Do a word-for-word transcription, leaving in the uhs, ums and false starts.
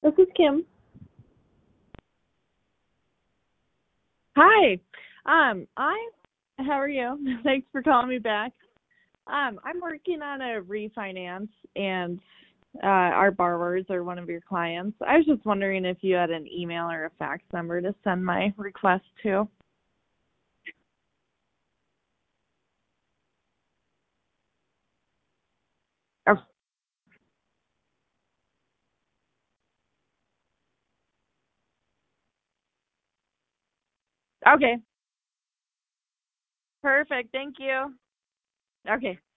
This is Kim. Hi. Um, I how are you? Thanks for calling me back. Um, I'm working on a refinance and uh our borrowers are one of your clients. I was just wondering if you had an email or a fax number to send my request to. Oh, okay. Perfect. Thank you. Okay.